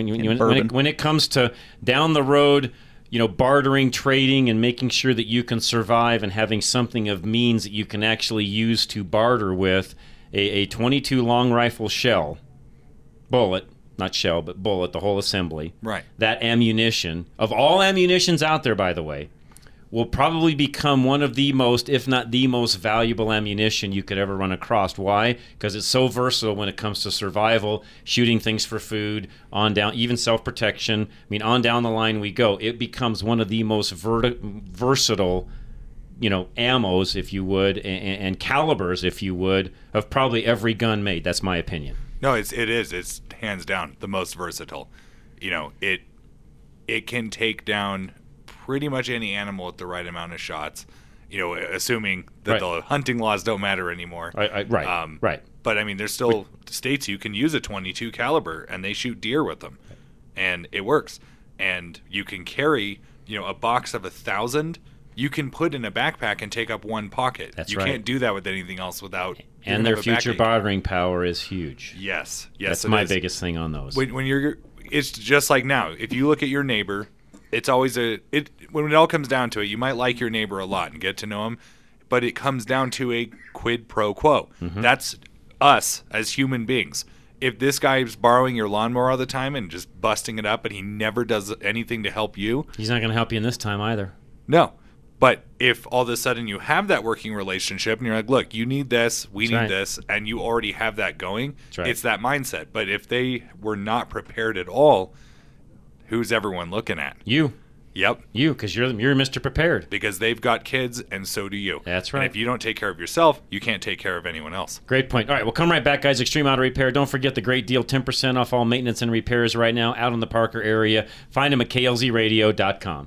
When it comes to down the road, bartering, trading, and making sure that you can survive and having something of means that you can actually use to barter with, a 22 long rifle shell, bullet. Not shell, but bullet, the whole assembly. Right. That ammunition, of all ammunitions out there, by the way, will probably become one of the most, if not the most valuable ammunition you could ever run across. Why? Because it's so versatile when it comes to survival, shooting things for food, on down, even self-protection. On down the line we go. It becomes one of the most versatile ammos, if you would, and calibers, if you would, of probably every gun made. That's my opinion. No, it is. It's hands down the most versatile. It can take down pretty much any animal with the right amount of shots. Assuming that the hunting laws don't matter anymore. Right. But I mean, there's still states you can use a .22 caliber and they shoot deer with them, and it works. And you can carry, a box of 1,000. You can put in a backpack and take up one pocket. That's you right. can't do that with anything else without. And their future battering power is huge. Yes. That's my biggest thing on those. It's just like now. If you look at your neighbor, it's always when it all comes down to it, you might like your neighbor a lot and get to know him, but it comes down to a quid pro quo. Mm-hmm. That's us as human beings. If this guy's borrowing your lawnmower all the time and just busting it up, but he never does anything to help you, he's not going to help you in this time either. No. But if all of a sudden you have that working relationship and you're like, look, you need this, we need this, and you already have that going, it's that mindset. But if they were not prepared at all, who's everyone looking at? You. Yep. You, because you're Mr. Prepared. Because they've got kids, and so do you. That's right. And if you don't take care of yourself, you can't take care of anyone else. Great point. All right, we'll come right back, guys. Extreme Auto Repair. Don't forget the great deal, 10% off all maintenance and repairs right now out in the Parker area. Find them at klzradio.com.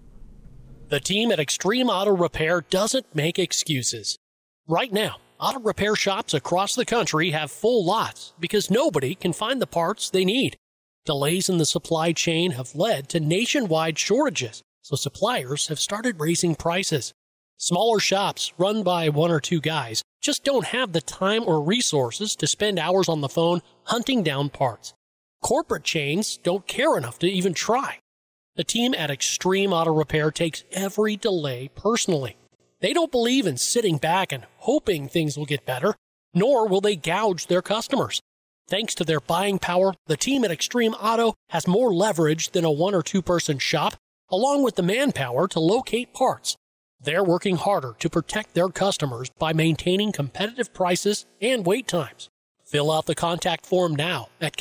The team at Extreme Auto Repair doesn't make excuses. Right now, auto repair shops across the country have full lots because nobody can find the parts they need. Delays in the supply chain have led to nationwide shortages, so suppliers have started raising prices. Smaller shops run by one or two guys just don't have the time or resources to spend hours on the phone hunting down parts. Corporate chains don't care enough to even try. The team at Extreme Auto Repair takes every delay personally. They don't believe in sitting back and hoping things will get better, nor will they gouge their customers. Thanks to their buying power, the team at Extreme Auto has more leverage than a one or two person shop, along with the manpower to locate parts. They're working harder to protect their customers by maintaining competitive prices and wait times. Fill out the contact form now at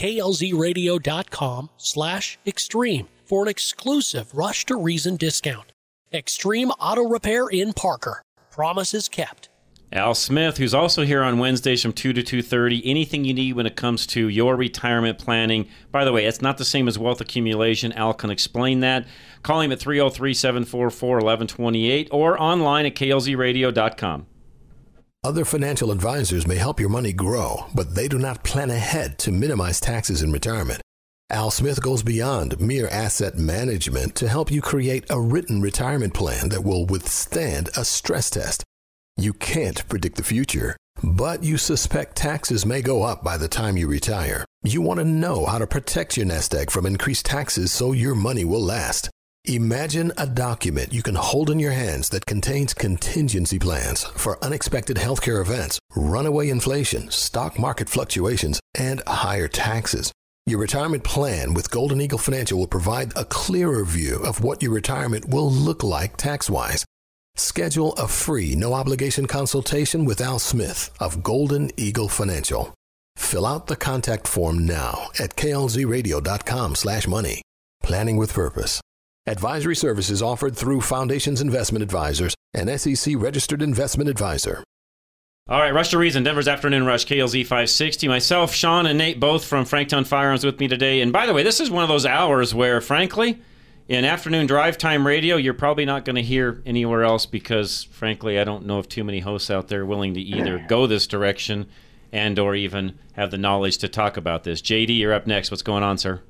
klzradio.com/extreme for an exclusive Rush to Reason discount. Extreme Auto Repair in Parker. Promises kept. Al Smith, who's also here on Wednesdays from 2 to 2:30. Anything you need when it comes to your retirement planning. By the way, it's not the same as wealth accumulation. Al can explain that. Call him at 303-744-1128 or online at klzradio.com. Other financial advisors may help your money grow, but they do not plan ahead to minimize taxes in retirement. Al Smith goes beyond mere asset management to help you create a written retirement plan that will withstand a stress test. You can't predict the future, but you suspect taxes may go up by the time you retire. You want to know how to protect your nest egg from increased taxes so your money will last. Imagine a document you can hold in your hands that contains contingency plans for unexpected healthcare events, runaway inflation, stock market fluctuations, and higher taxes. Your retirement plan with Golden Eagle Financial will provide a clearer view of what your retirement will look like tax-wise. Schedule a free, no-obligation consultation with Al Smith of Golden Eagle Financial. Fill out the contact form now at klzradio.com/money. Planning with purpose. Advisory services offered through Foundations Investment Advisors, an SEC-registered investment advisor. All right, Rush to Reason, Denver's Afternoon Rush, KLZ 560. Myself, Sean, and Nate, both from Franktown Firearms with me today. And by the way, this is one of those hours where, frankly, in afternoon drive time radio, you're probably not going to hear anywhere else because, frankly, I don't know of too many hosts out there willing to either go this direction and or even have the knowledge to talk about this. JD, you're up next. What's going on, sir?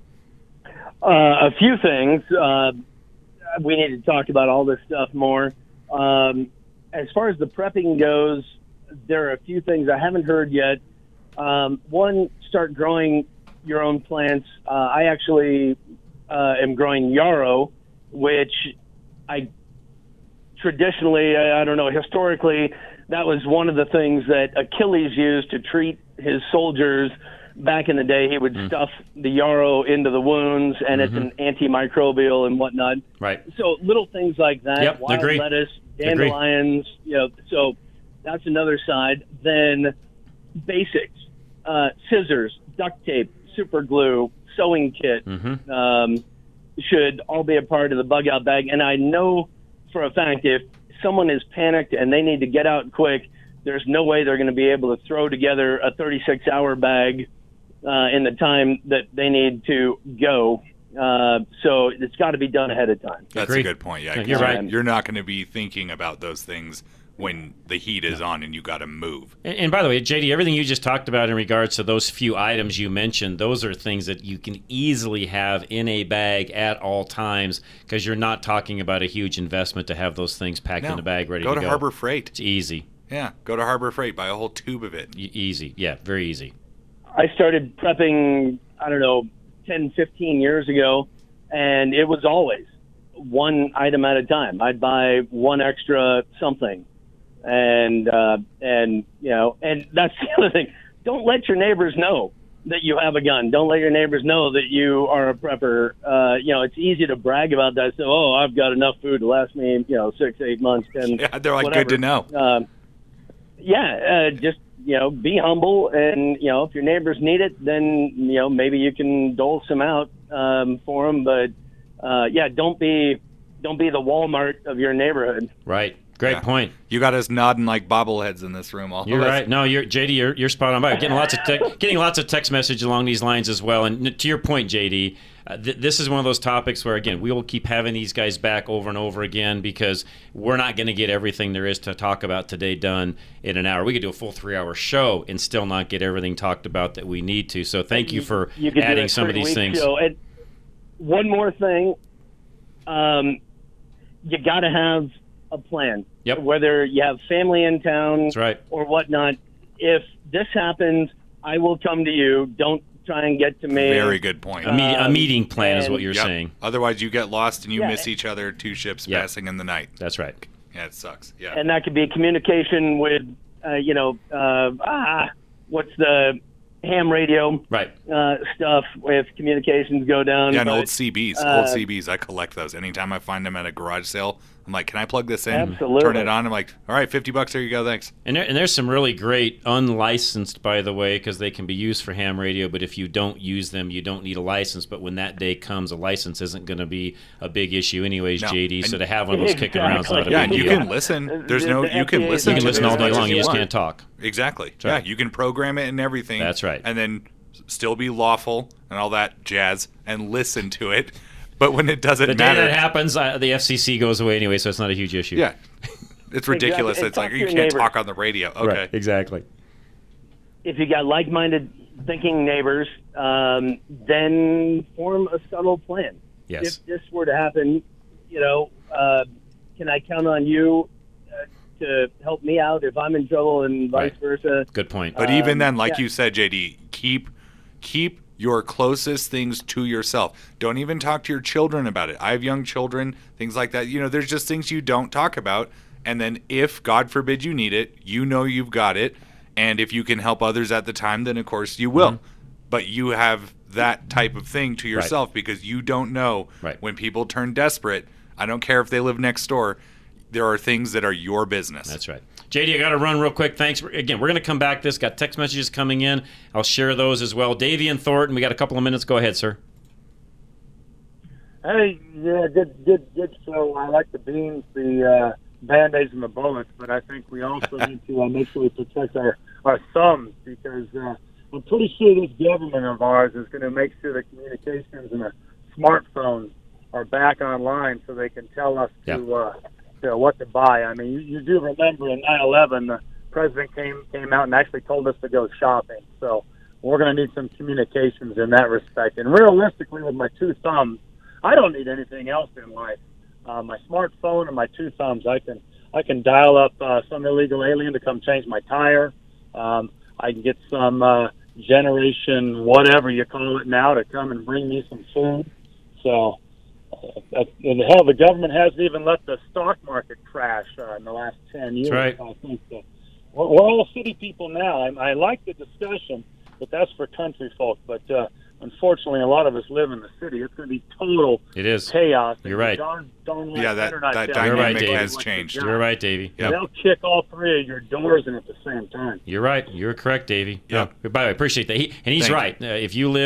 A few things. We need to talk about all this stuff more. As far as the prepping goes, there are a few things I haven't heard yet. One, start growing your own plants. I actually am growing yarrow, which I traditionally, I don't know, historically, that was one of the things that Achilles used to treat his soldiers. Back in the day, he would stuff the yarrow into the wounds, and it's an antimicrobial and whatnot. Right. So little things like that, Yep, wild agree. lettuce, dandelions, so that's another side. Then basics, scissors, duct tape, super glue, sewing kit should all be a part of the bug out bag. And I know for a fact if someone is panicked and they need to get out quick, there's no way they're going to be able to throw together a 36-hour bag in the time that they need to go. So it's got to be done ahead of time. That's a good point. Yeah, you're right. You're not going to be thinking about those things when the heat is on and you got to move. And by the way, JD, everything you just talked about in regards to those few items you mentioned, those are things that you can easily have in a bag at all times because you're not talking about a huge investment to have those things packed in a bag ready to go. Go to Harbor Freight. It's easy. Yeah, go to Harbor Freight, buy a whole tube of it. Easy. Yeah, very easy. I started prepping, 10, 15 years ago, and it was always one item at a time. I'd buy one extra something. And that's the other thing. Don't let your neighbors know that you have a gun. Don't let your neighbors know that you are a prepper. It's easy to brag about that. So, I've got enough food to last me, 6, 8 months, 10. Yeah, they're like, whatever. good to know. Just, be humble. And, if your neighbors need it, then, maybe you can dole some out for them. But, don't be the Walmart of your neighborhood. Right. Great point. You got us nodding like bobbleheads in this room. You're right. No, JD, you're spot on. By getting lots of text message along these lines as well. And to your point, JD, this is one of those topics where, again, we will keep having these guys back over and over again because we're not going to get everything there is to talk about today done in an hour. We could do a full 3-hour show and still not get everything talked about that we need to. So thank you for adding some of these things. And one more thing, you got to have a plan. Yep. Whether you have family in town That's right. or whatnot, if this happens, I will come to you. Don't try and get to me. Very good point. A meeting plan is what you're saying. Otherwise, you get lost and you miss each other, 2 ships passing in the night. That's right. Yeah, it sucks. Yeah. And that could be communication with, what's the ham radio stuff if communications go down. Yeah, and old CBs. I collect those. Anytime I find them at a garage sale, I'm like, can I plug this in? Absolutely. Turn it on. I'm like, all right, $50, here you go, thanks. And there's some really great unlicensed, by the way, because they can be used for ham radio, but if you don't use them, you don't need a license. But when that day comes, a license isn't going to be a big issue anyways, No. JD, so to have one of those kicking around is not a Yeah, big and you deal. can listen. There's no, you can listen. You can to listen it all as day much long, as you just want. can't talk. Exactly. That's right. Yeah, you can program it and everything. That's right. And then still be lawful and all that jazz and listen to it. But when it doesn't The day matter, that happens, the FCC goes away anyway, so it's not a huge issue. Yeah. It's ridiculous. Exactly. It's like, Talk to you your can't neighbors. talk on the radio. Okay. Right, exactly. If you got like-minded thinking neighbors, then form a subtle plan. Yes. If this were to happen, can I count on you to help me out if I'm in trouble and vice versa? Good point. But even then, like yeah. you said, JD, keep your closest things to yourself. Don't even talk to your children about it. I have young children, things like that. There's just things you don't talk about. And then if, God forbid, you need it, you've got it. And if you can help others at the time, then of course you will. Mm-hmm. But you have that type of thing to yourself because you don't know when people turn desperate. I don't care if they live next door. There are things that are your business. That's right. JD, I got to run real quick. Thanks. Again, we're going to come back to this. Got text messages coming in. I'll share those as well. Davey and Thornton, we got a couple of minutes. Go ahead, sir. Hey, yeah, good show. I like the beans, the Band-Aids, and the bullets, but I think we also need to make sure we protect our thumbs because I'm pretty sure this government of ours is going to make sure the communications and the smartphones are back online so they can tell us to what to buy. I mean, you do remember in 9/11, the president came out and actually told us to go shopping. So we're going to need some communications in that respect. And realistically, with my 2 thumbs, I don't need anything else in life. My smartphone and my 2 thumbs, I can dial up some illegal alien to come change my tire. I can get some generation whatever you call it now to come and bring me some food. So, and hell, the government hasn't even let the stock market crash in the last 10 years. That's right. I think we're all city people now. I like the discussion, but that's for country folk. But unfortunately, a lot of us live in the city. It's going to be total chaos. You're right. That dynamic has changed. You're right, Davey. Yep. They'll kick all 3 of your doors in at the same time. You're right. You're correct, Davey. Yeah. By the way, I appreciate that. He's right. If you live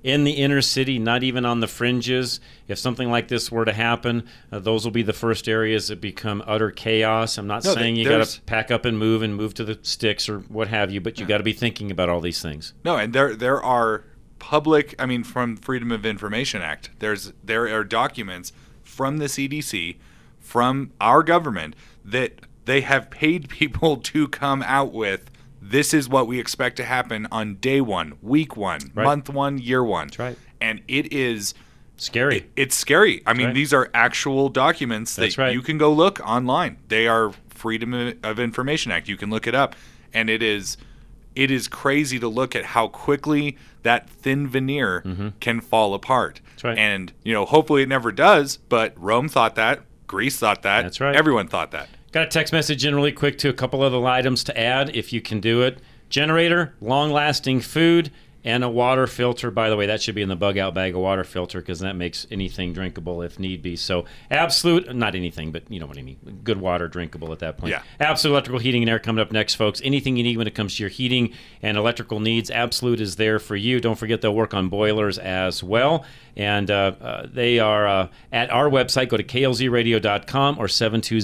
in the inner city, not even on the fringes. If something like this were to happen, those will be the first areas that become utter chaos. I'm not saying you got to pack up and move to the sticks or what have you, but you got to be thinking about all these things. No, and there are public, from Freedom of Information Act, there are documents from the CDC, from our government, that they have paid people to come out with, this is what we expect to happen on day one, week one, month one, year one. That's right. And it is scary. It's scary. These are actual documents that you can go look online. They are Freedom of Information Act. You can look it up. And it is crazy to look at how quickly that thin veneer can fall apart. That's right. And, hopefully it never does, but Rome thought that. Greece thought that. That's right. Everyone thought that. Got a text message in really quick to a couple other items to add, if you can do it. Generator, long-lasting food, and a water filter. By the way, that should be in the bug-out bag, a water filter, because that makes anything drinkable if need be. So Absolute, not anything, but you know what I mean. Good water, drinkable at that point. Yeah. Absolute Electrical Heating and Air coming up next, folks. Anything you need when it comes to your heating and electrical needs, Absolute is there for you. Don't forget they'll work on boilers as well. And they are at our website. Go to klzradio.com or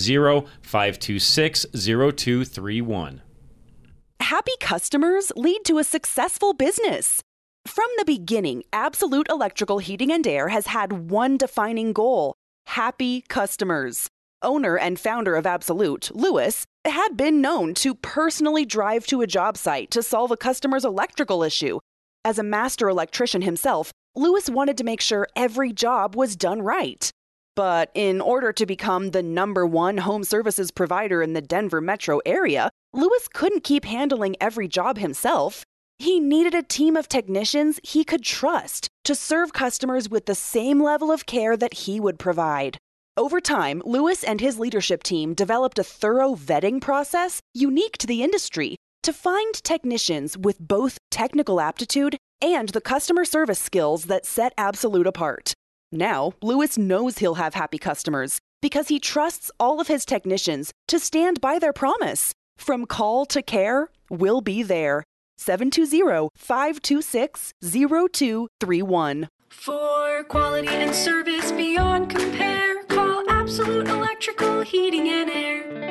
720-526-0231. Happy customers lead to a successful business. From the beginning, Absolute Electrical Heating and Air has had one defining goal: happy customers. Owner and founder of Absolute, Louis, had been known to personally drive to a job site to solve a customer's electrical issue. As a master electrician himself, Louis wanted to make sure every job was done right. But in order to become the #1 home services provider in the Denver metro area, Louis couldn't keep handling every job himself. He needed a team of technicians he could trust to serve customers with the same level of care that he would provide. Over time, Louis and his leadership team developed a thorough vetting process unique to the industry to find technicians with both technical aptitude and the customer service skills that set Absolute apart. Now, Louis knows he'll have happy customers because he trusts all of his technicians to stand by their promise. From call to care, we'll be there. 720-526-0231. For quality and service beyond compare, call Absolute Electrical Heating and Air.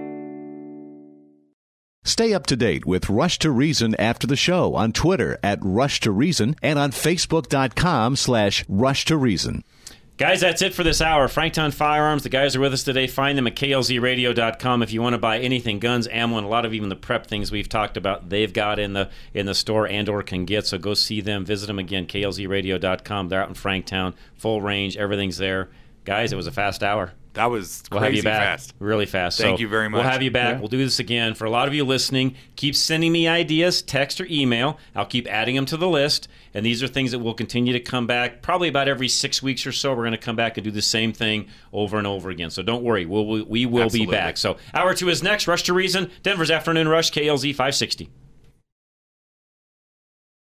Stay up to date with Rush to Reason after the show on Twitter at Rush to Reason and on Facebook.com/Rush to Reason. Guys, that's it for this hour. Franktown Firearms, the guys are with us today. Find them at klzradio.com if you want to buy anything, guns, ammo, and a lot of even the prep things we've talked about. They've got in the store and or can get, so go see them. Visit them again, klzradio.com. They're out in Franktown, full range, everything's there. Guys, it was a fast hour. That was we'll have you back fast. Really fast. Thank you very much. We'll have you back. Yeah. We'll do this again. For a lot of you listening, keep sending me ideas, text or email. I'll keep adding them to the list. And these are things that will continue to come back. Probably about every 6 weeks or so, we're going to come back and do the same thing over and over again. So don't worry. We will be back. So hour 2 is next. Rush to Reason, Denver's Afternoon Rush, KLZ 560.